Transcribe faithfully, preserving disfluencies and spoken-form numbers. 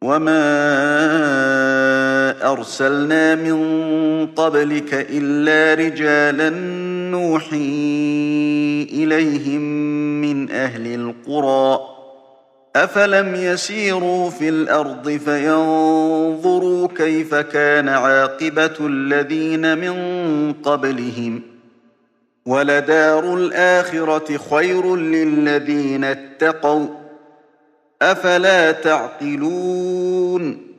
وما أرسلنا من قبلك إلا رجالا نوحي إليهم من أهل القرى أفلم يسيروا في الأرض فينظروا كيف كان عاقبة الذين من قبلهم ولدار الآخرة خير للذين اتقوا أفلا تعقلون